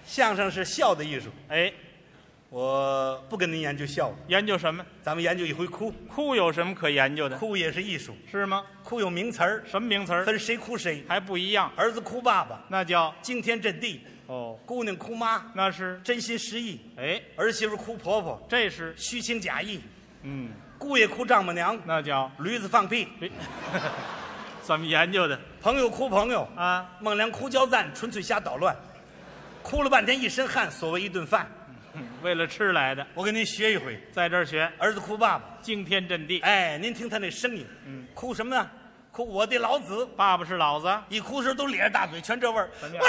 相声是笑的艺术， 哎， 我不跟您研究笑， 研究什么？ 咱们研究一回哭。 哭有什么可研究的？ 哭也是艺术， 是吗？ 哭有名词儿， 什么名词儿？ 分谁哭谁。 还不一样， 儿子哭爸爸， 那叫惊天震地； 哦， 姑娘哭妈， 那是真心实意； 哎， 儿媳妇哭婆婆， 这是虚情假意； 嗯， 姑爷哭丈母娘， 那叫驴子放屁； 怎么研究的朋友哭朋友， 啊？ 孟良哭焦赞，纯粹瞎捣乱，哭了半天一身汗，所谓一顿饭。 为了吃来的， 我给您学一回， 在这儿学儿子哭爸爸， 惊天震地。 哎，您听他那声音，哭什么呢？哭我的老子， 爸爸是老子， 一哭时都咧着大嘴，全这味儿。 怎么样？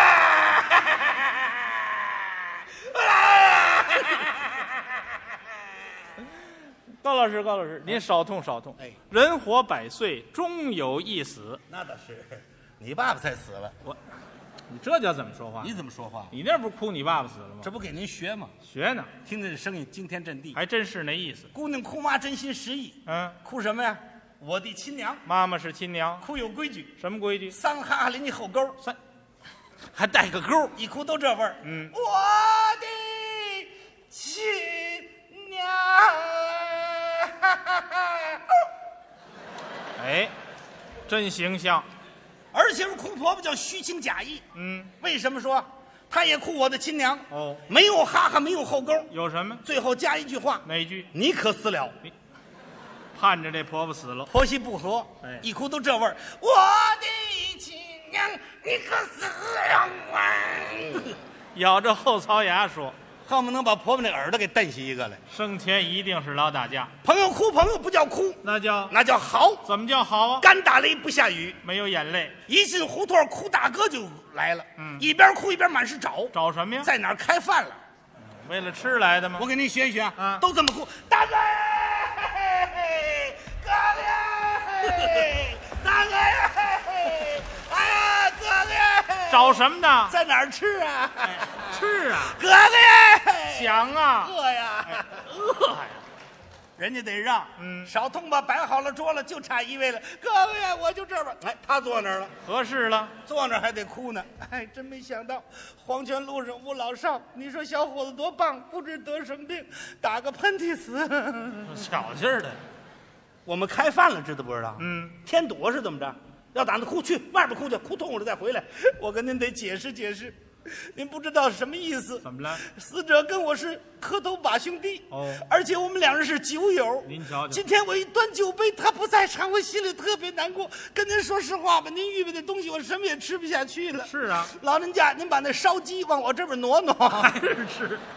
高老师，高老师，您少痛少痛。 哎， 人活100岁，终有一死。 那倒是，你爸爸才死了， 你这叫怎么说话？ 你怎么说话？ 你那不是哭你爸爸死了吗？ 这不给您学吗？ 学呢， 听着这声音惊天震地， 还真是那意思。 姑娘哭妈真心实意， 嗯， 哭什么呀？我的亲娘， 妈妈是亲娘， 哭有规矩， 什么规矩？ 桑哈哈淋你后沟， 还带个勾。 一哭都这味儿。 嗯， 我的亲娘， 哎，真形象。 儿媳妇哭婆婆叫虚情假意。 嗯， 为什么说她也哭我的亲娘？ 哦， 没有哈哈，没有后沟， 有什么？ 最后加一句话： 哪一句？ 你可死了。 盼着这婆婆死了。 婆媳不和， 哎一哭都这味儿。我的亲娘，你可死了啊！ 咬着后槽牙说， 恨不能把婆婆那耳朵给蹬下一个来。 生前一定是老打架。 朋友哭朋友不叫哭， 那叫那叫嚎。 怎么叫好啊？ 干打雷不下雨， 没有眼泪， 一进胡同哭大哥就来了。一边哭一边满是找， 找什么呀？ 在哪儿开饭了？ 为了吃来的吗？ 我给您学一学啊都这么哭。大哥呀，哥哥呀，大哥呀，哎呀，哥哥呀， 找什么呢？ 在哪儿吃啊？ 吃啊！ 哥哥呀， 想啊！ 饿呀， 饿呀！ 人家得让，少痛吧，摆好了桌了，就差一位了。哥哥呀，我就这吧。哎，他坐那儿了， 合适了。 坐那儿还得哭呢。哎，真没想到，黄泉路上无老少。你说小伙子多棒，不知得什么病，打个喷嚏死。 小劲儿的。 我们开饭了，知道不知道？添堵是怎么着？要打那哭去外边哭去，哭痛快了再回来。我跟您得解释解释。您不知道什么意思？ 怎么了？ 死者跟我是磕头把兄弟哦， 而且我们两人是酒友。 您瞧瞧， 今天我一端酒杯，他不在场，我心里特别难过。跟您说实话吧，您预备的东西我什么也吃不下去了。 是啊， 老人家，您把那烧鸡往我这边挪挪。 还是吃。